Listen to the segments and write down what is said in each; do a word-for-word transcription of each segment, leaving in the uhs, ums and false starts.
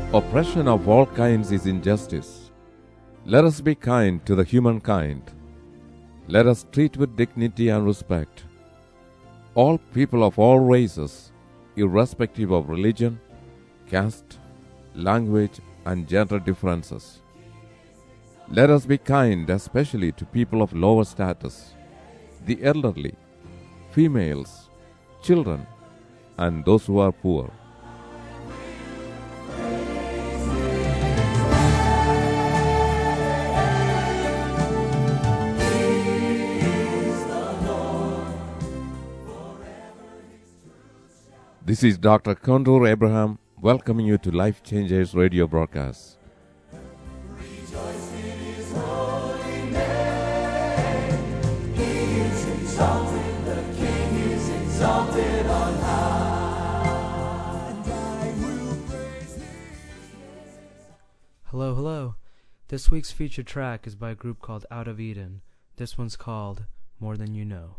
Oppression of all kinds is injustice. Let us be kind to the humankind. Let us treat with dignity and respect all people of all races, irrespective of religion, caste, language, and gender differences. Let us be kind especially to people of lower status, the elderly, females, children, and those who are poor. This is Doctor Kondur Abraham welcoming you to Life Changers radio broadcast. Rejoice in His holy name. He is exalted, the King is exalted on high. And I will praise His name. Hello, hello. This week's featured track is by a group called Out of Eden. This one's called More Than You Know.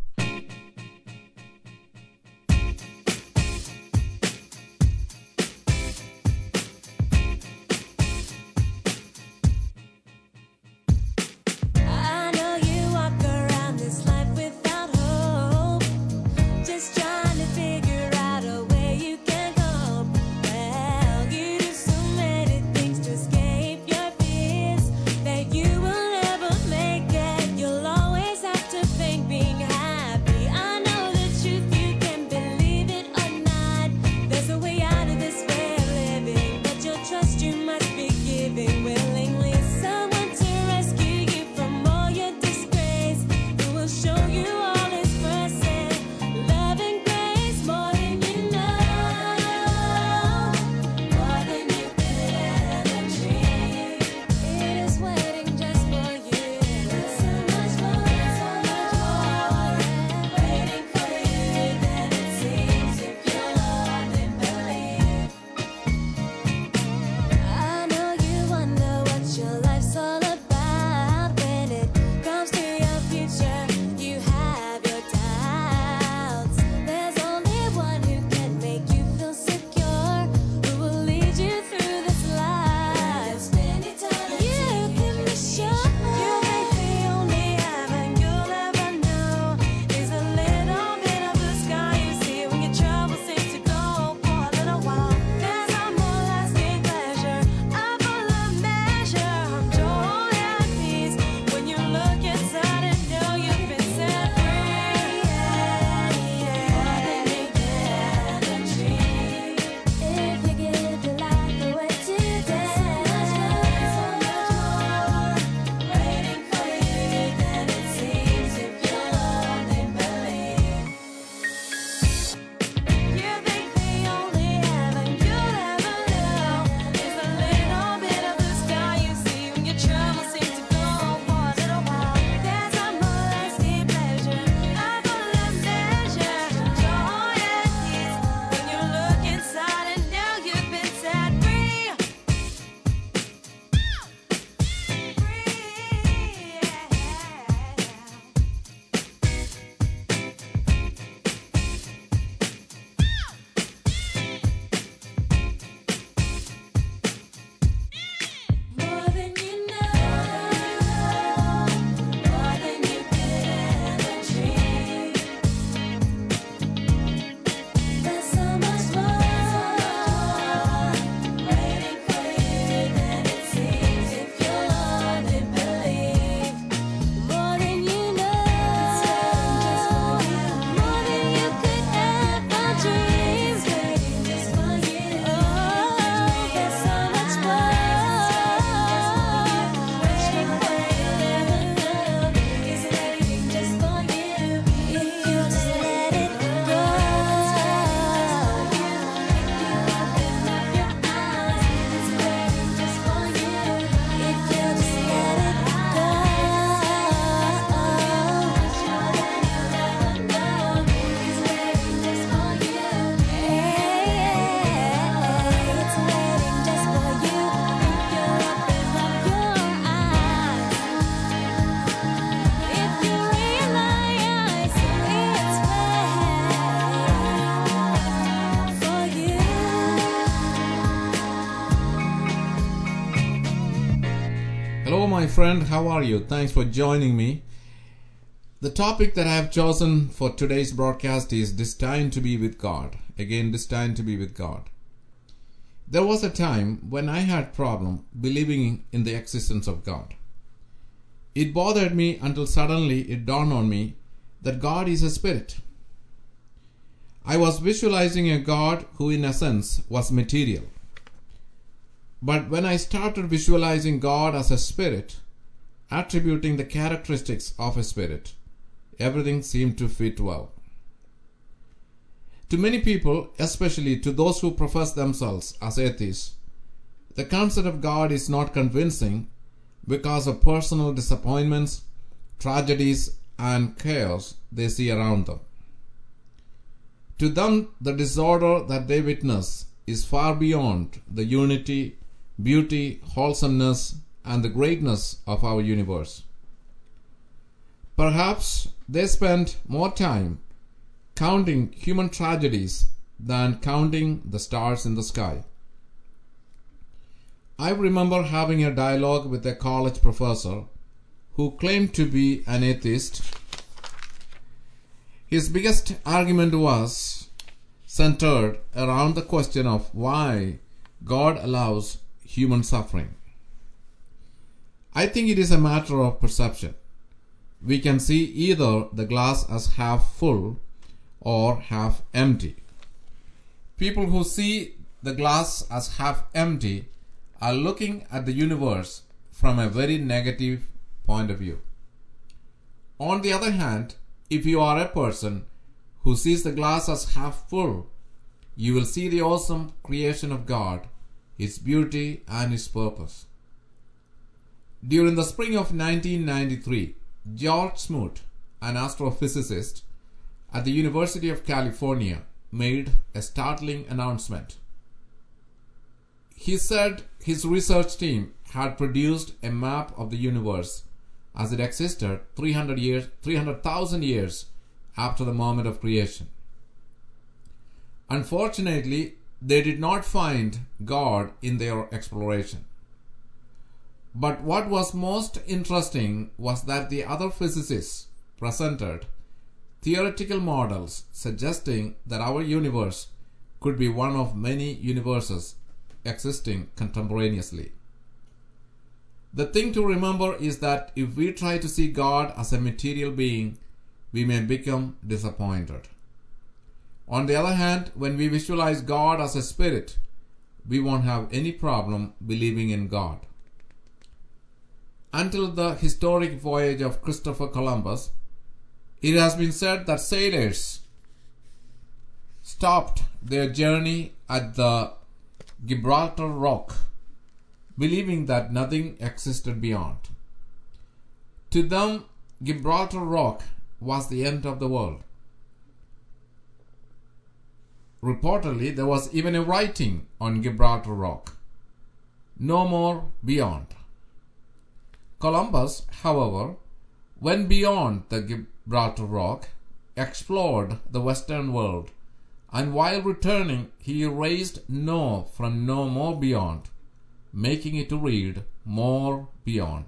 You will never make it. You'll always have to think being high. my friend. How are you? Thanks for joining me. The topic that I have chosen for today's broadcast is Destined to be with God. Again, destined to be with God. There was a time when I had problem believing in the existence of God. It bothered me until suddenly it dawned on me that God is a spirit. I was visualizing a God who in essence was material. But when I started visualizing God as a spirit, attributing the characteristics of a spirit, everything seemed to fit well. To many people, especially to those who profess themselves as atheists, the concept of God is not convincing because of personal disappointments, tragedies, and chaos they see around them. To them, the disorder that they witness is far beyond the unity, beauty, wholesomeness, and the greatness of our universe. Perhaps they spend more time counting human tragedies than counting the stars in the sky. I remember having a dialogue with a college professor who claimed to be an atheist. His biggest argument was centered around the question of why God allows human suffering. I think it is a matter of perception. We can see either the glass as half full or half empty. People who see the glass as half empty are looking at the universe from a very negative point of view. On the other hand, if you are a person who sees the glass as half full, you will see the awesome creation of God, His beauty and His purpose. During the spring of nineteen ninety-three, George Smoot, an astrophysicist at the University of California, made a startling announcement. He said his research team had produced a map of the universe as it existed three hundred years, three hundred thousand years after the moment of creation. Unfortunately, they did not find God in their exploration. But what was most interesting was that the other physicists presented theoretical models suggesting that our universe could be one of many universes existing contemporaneously. The thing to remember is that if we try to see God as a material being, we may become disappointed. On the other hand, when we visualize God as a spirit, we won't have any problem believing in God. Until the historic voyage of Christopher Columbus, it has been said that sailors stopped their journey at the Gibraltar Rock, believing that nothing existed beyond. To them, Gibraltar Rock was the end of the world. Reportedly, there was even a writing on Gibraltar Rock, "No more beyond." Columbus, however, went beyond the Gibraltar Rock, explored the Western world, and while returning, he erased "no" from "no more beyond," making it to read "more beyond."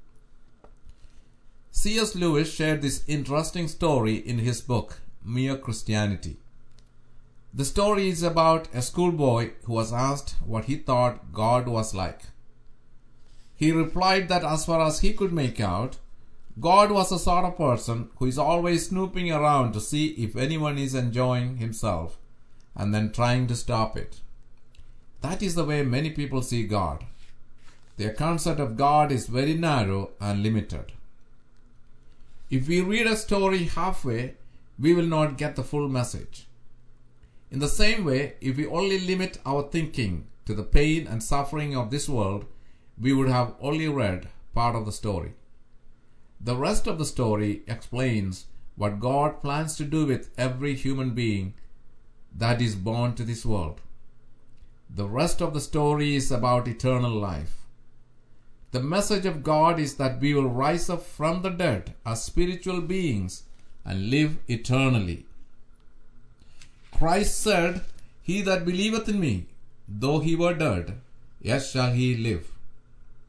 C S Lewis shared this interesting story in his book, Mere Christianity. The story is about a schoolboy who was asked what he thought God was like. He replied that as far as he could make out, God was the sort of person who is always snooping around to see if anyone is enjoying himself and then trying to stop it. That is the way many people see God. Their concept of God is very narrow and limited. If we read a story halfway, we will not get the full message. In the same way, if we only limit our thinking to the pain and suffering of this world, we would have only read part of the story. The rest of the story explains what God plans to do with every human being that is born to this world. The rest of the story is about eternal life. The message of God is that we will rise up from the dead as spiritual beings and live eternally. Christ said, "He that believeth in me, though he were dead, yet shall he live."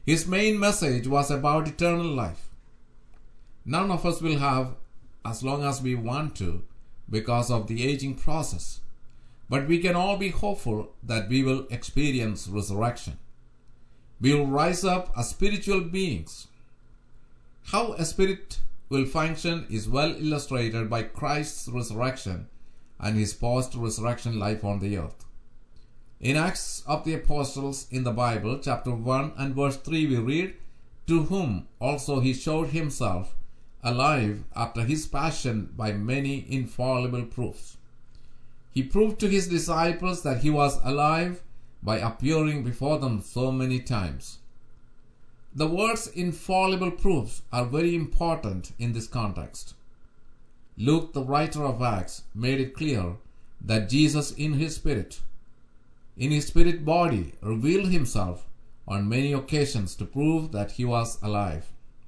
His main message was about eternal life. None of us will have as long as we want to because of the aging process, but we can all be hopeful that we will experience resurrection. We will rise up as spiritual beings. How a spirit will function is well illustrated by Christ's resurrection and his post-resurrection life on the earth. In Acts of the Apostles in the Bible, chapter one and verse three, we read, "To whom also he showed himself alive after his passion by many infallible proofs." He proved to his disciples that he was alive by appearing before them so many times. The words infallible proofs are very important in this context. Luke, the writer of Acts, made it clear that Jesus in his spirit, in his spirit body, revealed himself on many occasions to prove that he was alive.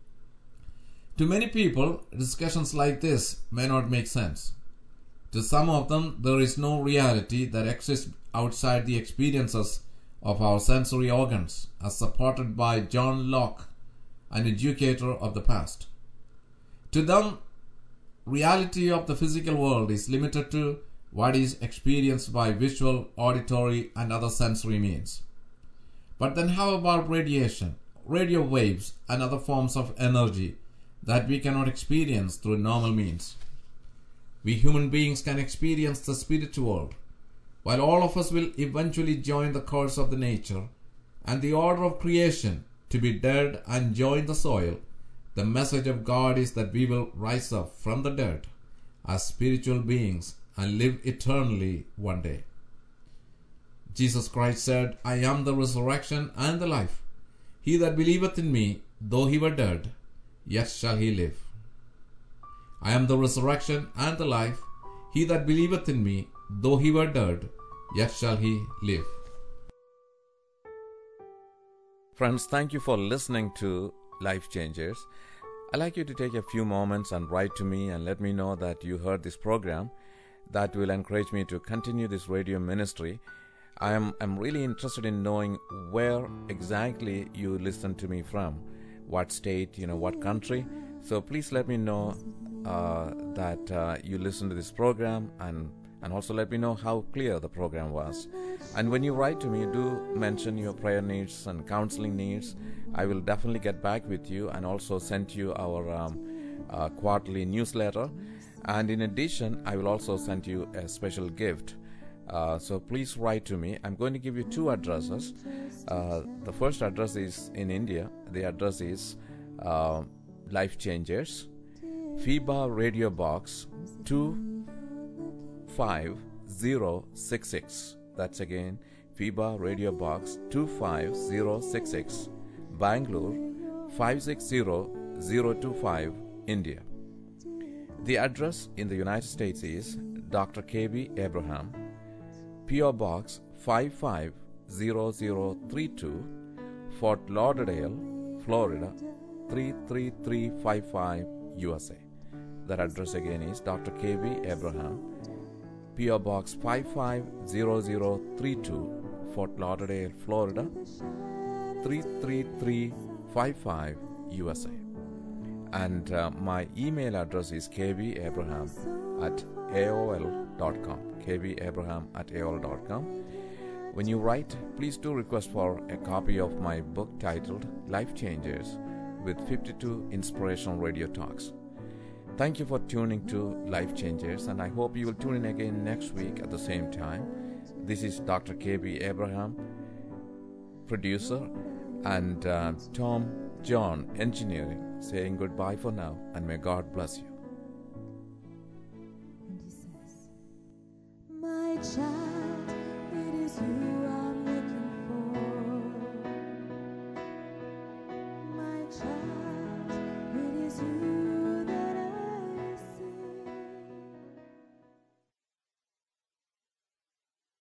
To many people, discussions like this may not make sense. To some of them, there is no reality that exists outside the experiences of our sensory organs, as supported by John Locke, an educator of the past. To them, reality of the physical world is limited to what is experienced by visual, auditory, and other sensory means. But then how about radiation, radio waves, and other forms of energy that we cannot experience through normal means? We human beings can experience the spiritual world. While all of us will eventually join the course of the nature and the order of creation to be dead and join the soil, the message of God is that we will rise up from the dead as spiritual beings and live eternally one day. Jesus Christ said, "I am the resurrection and the life. He that believeth in me, though he were dead, yet shall he live. I am the resurrection and the life. He that believeth in me, though he were dead, yet shall he live." Friends, thank you for listening to Life Changers. I'd like you to take a few moments and write to me and let me know that you heard this program. That will encourage me to continue this radio ministry. I am I'm really interested in knowing where exactly you listen to me from, what state, you know, what country. So please let me know uh, that uh, you listen to this program, and and also let me know how clear the program was. And when you write to me, do mention your prayer needs and counseling needs. I will definitely get back with you and also send you our um, uh, quarterly newsletter. And in addition, I will also send you a special gift. Uh, so please write to me. I'm going to give you two addresses. Uh, the first address is in India. The address is uh, Life Changers, FIBA Radio Box two five zero six six. That's again FIBA Radio Box two five zero six six, Bangalore five six zero zero two five, India. The address in the United States is Doctor K B Abraham, P O Box five five zero zero three two, Fort Lauderdale, Florida three three three five five, U S A. That address again is Doctor K B Abraham, P O Box five five zero zero three two, Fort Lauderdale, Florida three three three five five, U S A. And uh, my email address is kbabraham at aol dot com. kbabraham at aol dot com. When you write, please do request for a copy of my book titled Life Changers with fifty-two inspirational radio talks. Thank you for tuning to Life Changers, and I hope you will tune in again next week at the same time. This is Doctor K B Abraham, producer, and uh, Tom John, engineering, saying goodbye for now, and may God bless you.